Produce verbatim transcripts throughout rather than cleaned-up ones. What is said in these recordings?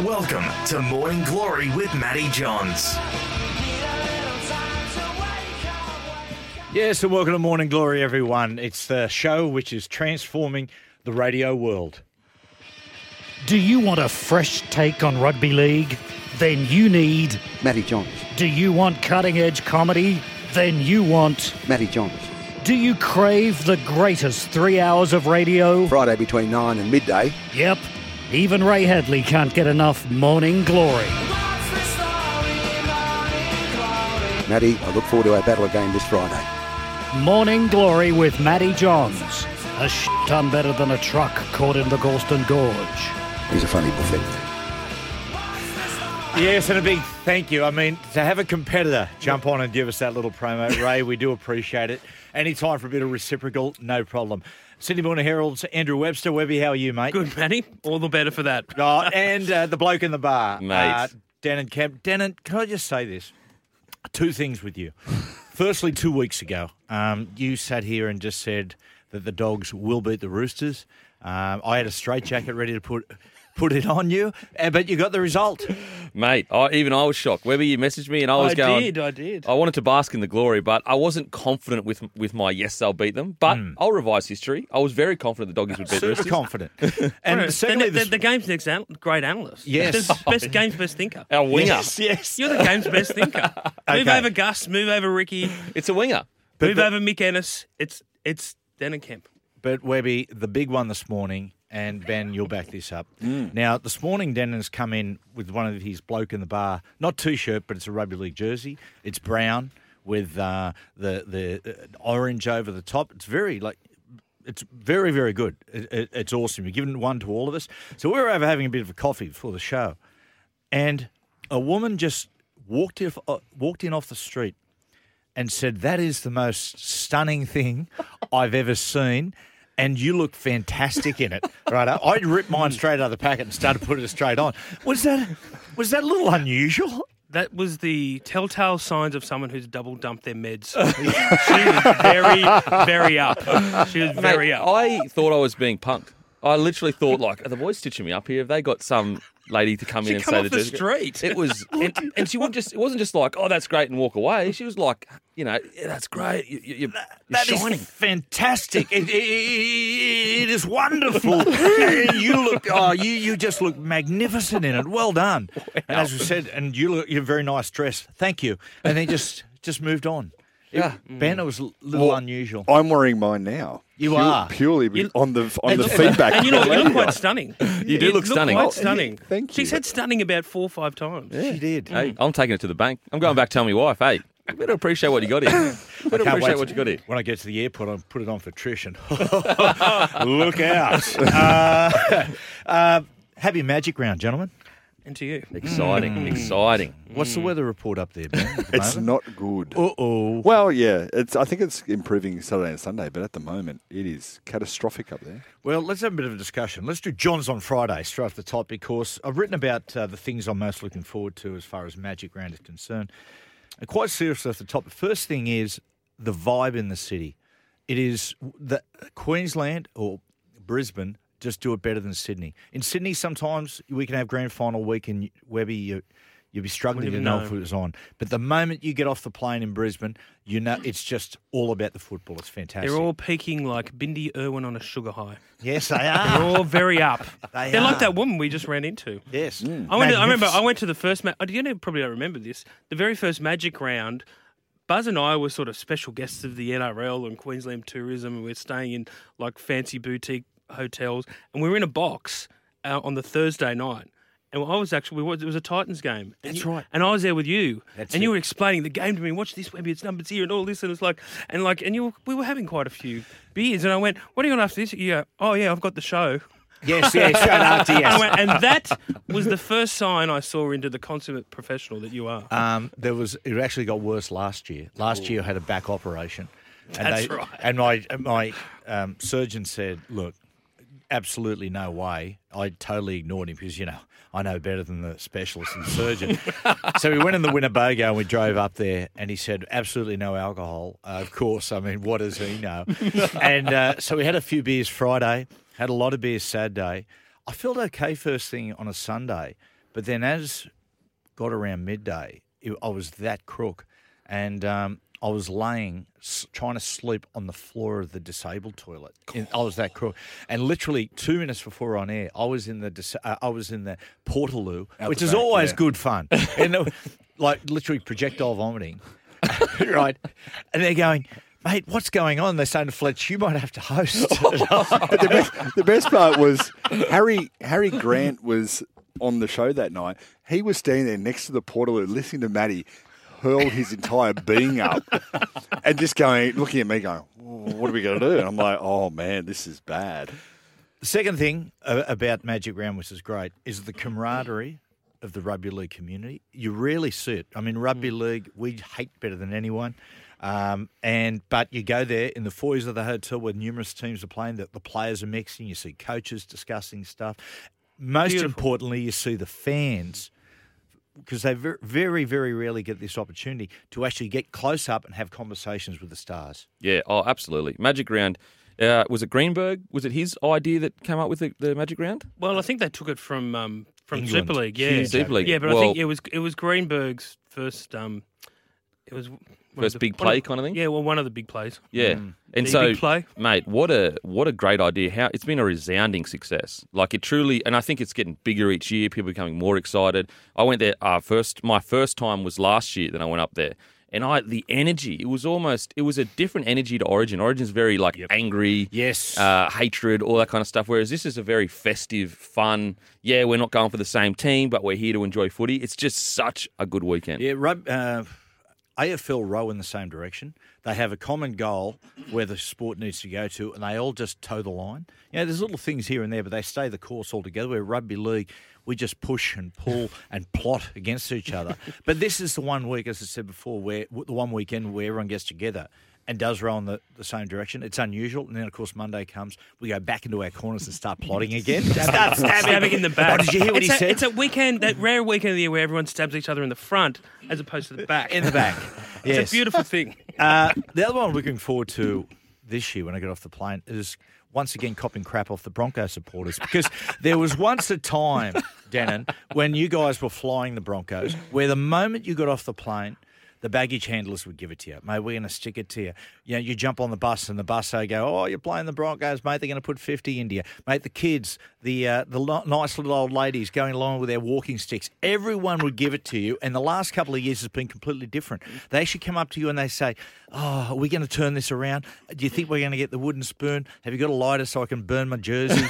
Welcome to Morning Glory with Matty Johns. Yes, and welcome to Morning Glory, everyone. It's the show which is transforming the radio world. Do you want a fresh take on rugby league? Then you need Matty Johns. Do you want cutting-edge comedy? Then you want Matty Johns. Do you crave the greatest three hours of radio? Friday between nine and midday. Yep. Even Ray Hadley can't get enough Morning Glory. Matty, I look forward to our battle again this Friday. Morning Glory with Matty Johns. A shit ton better than a truck caught in the Galston Gorge. He's a funny buffet. Yes, and a big thank you. I mean, to have a competitor jump on and give us that little promo, Ray, we do appreciate it. Any time for a bit of reciprocal, no problem. Sydney Morning Herald's Andrew Webster. Webby, how are you, mate? Good, Matty. All the better for that. Oh, and uh, the bloke in the bar. Mate. Uh, Denon Kemp. Denon, can I just say this? Two things with you. Firstly, two weeks ago, um, you sat here and just said that the Dogs will beat the Roosters. Um, I had a straitjacket ready to put put it on you, uh, but you got the result. Mate, I, even I was shocked. Webby, you messaged me and I was I going... did, I did. I wanted to bask in the glory, but I wasn't confident with with my yes, they'll beat them. But Mm. I'll revise history. I was very confident the Doggies would beat the Super Roosters. confident. And And the, secondly, the, this- the game's next an- great analyst. Yes. The best game's best thinker. Our winger. yes, yes. You're the game's best thinker. Move Okay. over Gus, move over Ricky, It's a winger. move the- over Mick Ennis. It's it's Denon Kemp. But, Webby, the big one this morning, and Ben, you'll back this up. Mm. Now, this morning, Denon's come in with one of his bloke in the bar, not T-shirt, but it's a rugby league jersey. It's brown with uh, the the uh, orange over the top. It's very, like, it's very, very good. It, it, it's awesome. You're giving one to all of us. So we were over having a bit of a coffee before the show, and a woman just walked in, uh, walked in off the street and said, "That is the most stunning thing I've ever seen. And you look fantastic in it." Right? I ripped mine straight out of the packet and started putting it straight on. Was that was that a little unusual? That was the telltale signs of someone who's double dumped their meds. She was very, very up. She was very Mate, up. I thought I was being punked. I literally thought, like, are the boys stitching me up here? Have they got some lady to come She in and come say off the jersey- street. It was, and, and she wouldn't just. It wasn't just like, oh, that's great, and walk away. She was like, you know, yeah, that's great. You, you, you're That is shining. fantastic. It, it, it is wonderful. And you look, oh, you, you just look magnificent in it. Well done. And as we said, and you look, you're a very nice dress. Thank you. And then just just moved on. It- Yeah. Ben, it was a little Well, unusual. I'm wearing mine now. You Pu- are. purely be- You- on the on the And- feedback. And you look, you look from quite the stunning. You do look stunning. Quite Oh, stunning. thank you. She said stunning about four or five times. She did. Hey, I'm taking it to the bank. I'm going back to tell my wife, hey, you better appreciate what you got here. You better Can't appreciate wait what to- you got here. When I get to the airport, I'll put it on for Trish and look out. Uh, uh, happy Magic Round, gentlemen. And to you. Exciting, exciting. What's the weather report up there, Ben? at the It's moment? not good. Uh-oh. Well, yeah, it's. I think it's improving Saturday and Sunday, but at the moment it is catastrophic up there. Well, let's have a bit of a discussion. Let's do John's on Friday straight off the top because I've written about uh, the things I'm most looking forward to as far as Magic Round is concerned. And quite seriously off the top, the first thing is the vibe in the city. It is the Queensland or Brisbane just do it better than Sydney. In Sydney, sometimes we can have grand final week and Webby, you, you'll be struggling Wouldn't to even know if know. it was on. But the moment you get off the plane in Brisbane, you know it's just all about the football. It's fantastic. They're all peaking like Bindi Irwin on a sugar high. yes, they They're are. all very up. They They're are. like that woman we just ran into. Yes. I, went to, I remember I Magnificent. went to the first match. You know, probably don't remember this. The very first Magic Round, Buzz and I were sort of special guests of the N R L and Queensland Tourism, and we're staying in like fancy boutique hotels, and we were in a box uh, on the Thursday night. And I was actually, it was a Titans game. And That's you- right. And I was there with you. That's and you it. were explaining the game to me. Watch this, Webby, it's numbers here and all this. And it's like, and like, and you were, we were having quite a few beers. And I went, what are you on after this? You go, oh yeah, I've got the show. Yes, yes, straight after, I yes. went, and that was the first sign I saw into the consummate professional that you are. Um, there was it actually got worse last year. Last year I had a back operation. And That's they, right. And my my um, surgeon said, look, absolutely no way. I totally ignored him because, you know, I know better than the specialist and surgeon. So we went in the Winnebago and we drove up there and he said, absolutely no alcohol. Uh, of course, I mean, what does he know? And uh, so we had a few beers Friday, had a lot of beers Saturday. I felt okay first thing on a Sunday. But then as got around midday, it, I was that crook. And um, I was laying, s- trying to sleep on the floor of the disabled toilet. In, I was that crook. And literally two minutes before on air, I was in the dis- uh, I was in the Portaloo, Out which the is back, always yeah. good fun. And uh, like literally projectile vomiting. Right. And they're going, mate, what's going on? They're saying to Fletch, you might have to host. But the best, the best part was Harry Harry Grant was on the show that night. He was standing there next to the Portaloo listening to Matty hurl his entire being up and just going, looking at me going, what are we going to do? And I'm like, oh, man, this is bad. The second thing uh, about Magic Round, which is great, is the camaraderie of the rugby league community. You rarely see it. I mean, rugby league, we hate better than anyone. Um, and but you go there in the foyers of the hotel where numerous teams are playing, that the players are mixing, you see coaches discussing stuff. Most Beautiful. importantly, you see the fans, because they ver- very, very rarely get this opportunity to actually get close up and have conversations with the stars. Yeah, oh, absolutely. Magic Round. Uh, was it Greenberg? Was it his idea that came up with the, the Magic Round? Well, I think they took it from um, from England. Super League. Yeah, Huge Super League. Yeah, but I Well- think it was it was Greenberg's first. Um, it was one of First the- big one play of- kind of thing? Yeah, well, one of the big plays. Yeah. And The so, big play. mate, what a what a great idea. How it's been a resounding success. Like it truly, and I think it's getting bigger each year. People are becoming more excited. I went there uh, first. My first time was last year. Then I went up there, and I the energy. It was almost. It was a different energy to Origin. Origin's very like angry, Yes. uh, hatred, all that kind of stuff. Whereas this is a very festive, fun. Yeah, we're not going for the same team, but we're here to enjoy footy. It's just such a good weekend. Yeah, rug, uh, A F L row in the same direction. They have a common goal where the sport needs to go to, and they all just toe the line. You know, there's little things here and there, but they stay the course altogether. Where rugby league, we just push and pull and plot against each other. But this is the one week, as I said before, where the one weekend where everyone gets together and does row in the, the same direction. It's unusual. And then, of course, Monday comes, we go back into our corners and start plotting again. Start Stabbing in the back. Oh, did you hear what it's he a, said? It's a weekend, that rare weekend of the year where everyone stabs each other in the front as opposed to the back. In the back. Yes. It's a beautiful thing. Uh, the other one I'm looking forward to this year when I get off the plane is once again copping crap off the Broncos supporters, because there was once a time, Denon, when you guys were flying the Broncos, where the moment you got off the plane, the baggage handlers would give it to you. Mate, we're going to stick it to you. You know, you jump on the bus and the bus, they go, oh, you're playing the Broncos, mate. They're going to put fifty into you. Mate, the kids, the uh, the lo- nice little old ladies going along with their walking sticks, everyone would give it to you. And the last couple of years has been completely different. They actually come up to you and they say, oh, are we going to turn this around? Do you think we're going to get the wooden spoon? Have you got a lighter so I can burn my jersey?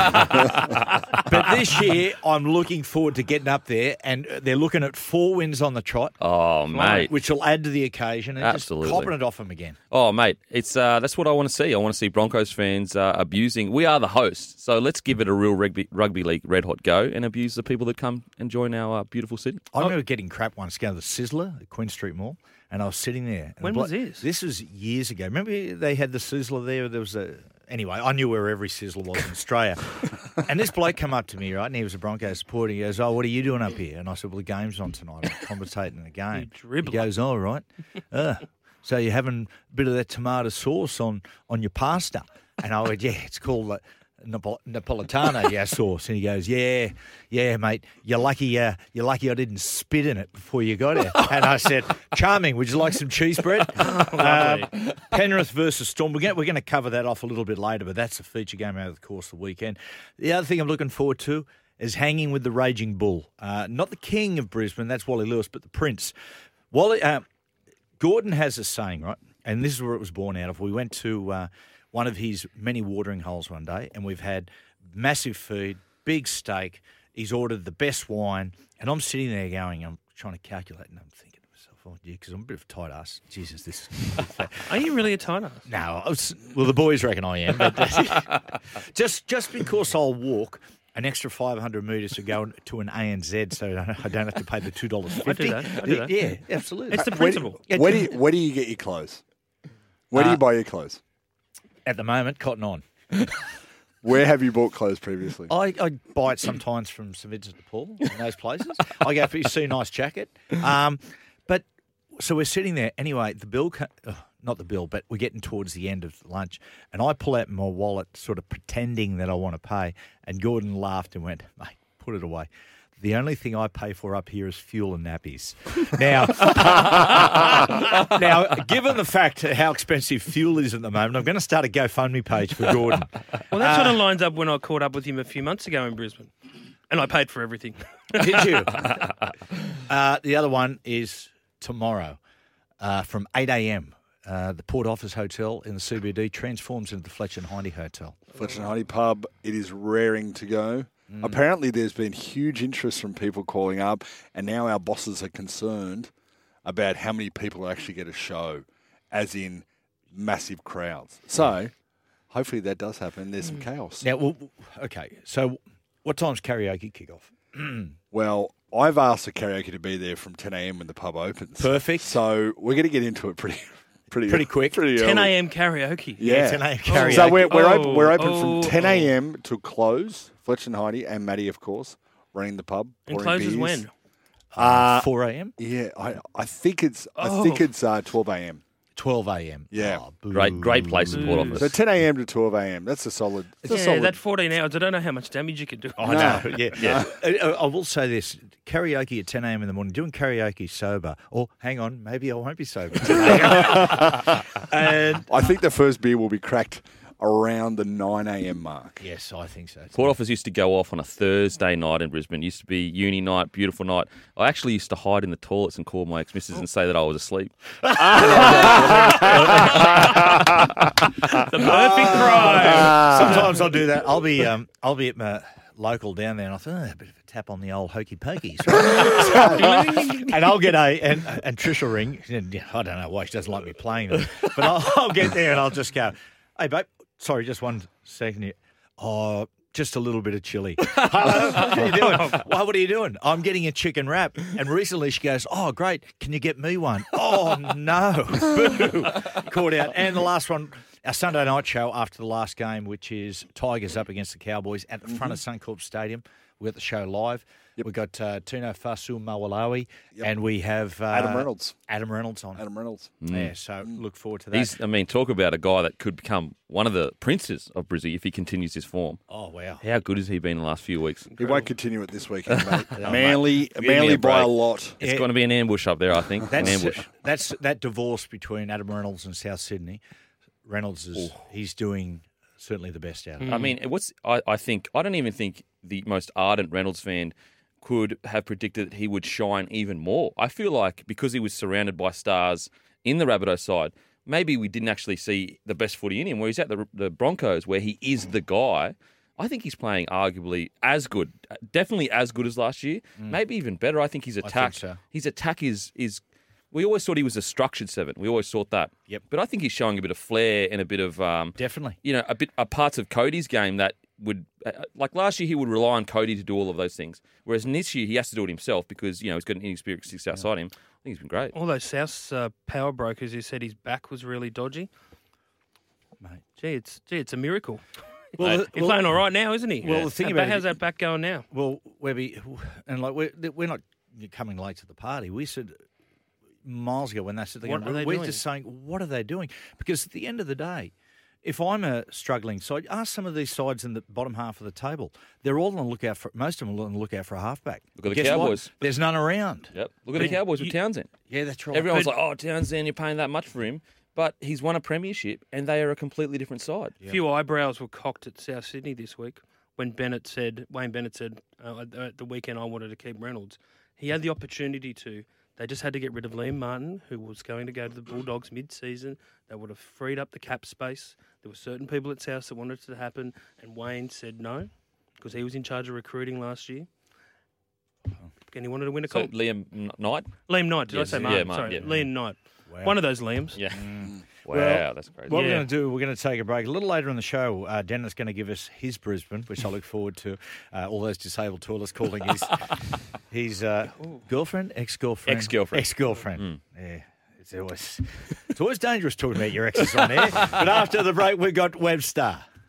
But this year, I'm looking forward to getting up there, and they're looking at four wins on the trot. Oh, mate. Which will add to the occasion and Absolutely. just copping it off them again. Oh, mate, it's uh, that's what I want to see. I want to see Broncos fans uh, abusing. We are the hosts, so let's give it a real rugby, rugby league red hot go and abuse the people that come and join our uh, beautiful city. I remember getting crap once going to the Sizzler at Queen Street Mall, and I was sitting there. and When the was this? This was years ago. Remember they had the Sizzler there? There was a... Anyway, I knew where every Sizzler was in Australia. And this bloke come up to me, right, and he was a Broncos supporter. He goes, oh, what are you doing up here? And I said, well, the game's on tonight. I'm commentating the game. You dribbler. He goes, oh, right. Uh, so you're having a bit of that tomato sauce on, on your pasta? And I went, yeah, it's called... Uh, Napol- Napolitano, yeah, sauce, and he goes, "Yeah, yeah, mate. You're lucky. Uh, you're lucky I didn't spit in it before you got here." And I said, "Charming. Would you like some cheese bread?" uh, Penrith versus Storm. We're going, we're going to cover that off a little bit later, but that's a feature game over the course of the weekend. The other thing I'm looking forward to is hanging with the Raging Bull. Uh, not the king of Brisbane, that's Wally Lewis, but the Prince. Wally uh, Gordon has a saying, right, and this is where it was born out of. We went to. Uh, one of his many watering holes one day, and we've had massive feed, big steak. He's ordered the best wine, and I'm sitting there going, I'm trying to calculate, and I'm thinking to myself, oh, yeah, because I'm a bit of a tight ass. Jesus, this is... Are you really a tight ass? No, I was, well, the boys reckon I am, but just just because I'll walk an extra five hundred metres to go to an A N Z so I don't have to pay the two dollars fifty. I do that, I do that. Yeah, absolutely. It's the Where, principle. where, do you, where do you get your clothes? Where do Uh, you buy your clothes? At the moment, Cotton On. Where have you bought clothes previously? I, I buy it sometimes from St Vincent de Paul in those places. I go for you see a nice jacket. Um, but so we're sitting there anyway. The bill, co- uh, not the bill, but we're getting towards the end of lunch, and I pull out my wallet, sort of pretending that I want to pay. And Gordon laughed and went, "Mate, put it away." The only thing I pay for up here is fuel and nappies. Now, now, given the fact how expensive fuel is at the moment, I'm going to start a GoFundMe page for Gordon. Well, that sort of lines up when I caught up with him a few months ago in Brisbane. And I paid for everything. Did you? uh, the other one is tomorrow uh, from eight a.m. Uh, the Port Office Hotel in the C B D transforms into the Fletcher and Hindy Hotel. Fletcher and Hindy pub, it is raring to go. Mm. Apparently there's been huge interest from people calling up, and now our bosses are concerned about how many people actually get a show, as in massive crowds. So hopefully that does happen. There's some chaos. Now, well, okay, so what time's karaoke kick off? Well, I've asked the karaoke to be there from ten a.m. when the pub opens. Perfect. So we're going to get into it pretty pretty, pretty quick. Pretty ten early. a.m. karaoke. Yeah. Yeah, ten a.m. karaoke. So we're, we're, Oh, open, we're open oh, from ten a.m. to close. Fletcher and Heidi and Maddie, of course, running the pub. And pouring closes beers. when? Uh, four a.m.? Yeah, I, I think it's I Oh. think it's uh, twelve a.m. twelve a.m. Yeah. Oh, boo. Great, great place at Port Mm. Office. So ten a.m. to twelve a.m. That's a solid. That's a Yeah, solid. that fourteen hours, I don't know how much damage you can do. I know, yeah. yeah. I, I will say this, karaoke at ten a.m. in the morning, doing karaoke sober, or hang on, maybe I won't be sober today. And I think the first beer will be cracked around the nine a.m. mark. yes, I think so. Port Office used to go off on a Thursday night in Brisbane. It used to be uni night, beautiful night. I actually used to hide in the toilets and call my ex-missus and say that I was asleep. The perfect crime. Sometimes I'll do that. I'll be um, I'll be at my local down there, and I thought, oh, a bit of a tap on the old hokey pokies. And I'll get a and, and Trish will ring. And I don't know why she doesn't like me playing them, but I'll, I'll get there and I'll just go, hey babe, sorry, just one second here. Oh, just a little bit of chili. Hello, what are you doing? Well, what are you doing? I'm getting a chicken wrap. And recently she goes, oh, great. Can you get me one? Oh, no. Boo. Caught out. And the last one, our Sunday night show after the last game, which is Tigers up against the Cowboys at the front mm-hmm. of Suncorp Stadium. We've got the show live. Yep. We've got uh, Tino Fasu Mawalawi, yep. and we have uh, Adam Reynolds. Adam Reynolds on. Adam Reynolds. Mm. Yeah, so mm. look forward to that. He's, I mean, talk about a guy that could become one of the princes of Brizzy if he continues his form. Oh, wow. How good has he been in the last few weeks? He won't continue it this weekend, mate. Oh, Manly, mate. Manly by break. a lot. It's Yeah. going to be an ambush up there, I think. That's, an ambush. That's that divorce between Adam Reynolds and South Sydney. Reynolds is he's doing certainly the best out of it. I mean, what's I, I think I don't even think the most ardent Reynolds fan could have predicted that he would shine even more. I feel like because he was surrounded by stars in the Rabbitoh side, maybe we didn't actually see the best footy in him. Where he's at the, the Broncos, where he is the guy. I think he's playing arguably as good, definitely as good as last year. Mm. Maybe even better. I think his attack, so. his attack is is. We always thought he was a structured seven. We always thought that. Yep. But I think he's showing a bit of flair and a bit of um, Definitely. You know, a bit a parts of Cody's game that would uh, like last year he would rely on Cody to do all of those things, whereas this year he has to do it himself because you know he's got an inexperienced six outside him. I think he's been great. All those South uh, power brokers who said his back was really dodgy. Mate. Gee, it's gee, it's a miracle. Well, He's well, playing all right now, isn't he? Well, the thing How about ba- it- how's that back going now? Well, Webby, and like we're we're not coming late to the party. We said miles ago when they said they're What going are they we're doing? just saying, what are they doing? Because at the end of the day, if I'm a struggling side, ask some of these sides in the bottom half of the table. They're all on the lookout for most of them are on the lookout for a halfback. Look at the Guess Cowboys. What? There's none around. Yep. Look at the Cowboys with you- Townsend. Yeah, that's right. Everyone's But- like, "Oh, Townsend, you're paying that much for him," but he's won a premiership, and they are a completely different side. A few eyebrows were cocked at South Sydney this week when Bennett said, Wayne Bennett said, uh, at the weekend I wanted to keep Reynolds. He had the opportunity to. They just had to get rid of Liam Martin, who was going to go to the Bulldogs mid-season. They would have freed up the cap space. There were certain people at South that wanted it to happen, and Wayne said no because he was in charge of recruiting last year. And he wanted to win a So comp. Liam N- Knight. Liam Knight, did Yes, I say yeah, Martin? Martin, Sorry, yeah. Liam Knight. Wow. One of those Liams. Yeah. Wow, Well, that's crazy. What Yeah. we're going to do, we're going to take a break. A little later in the show, uh, Dennis going to give us his Brisbane, which I look forward to. Uh, all those disabled toilets calling his his uh, girlfriend, ex-girlfriend, Ex-girlfriend. ex-girlfriend. Mm. Yeah, it's always it's always dangerous talking about your exes on air. But after the break, we got Webstar.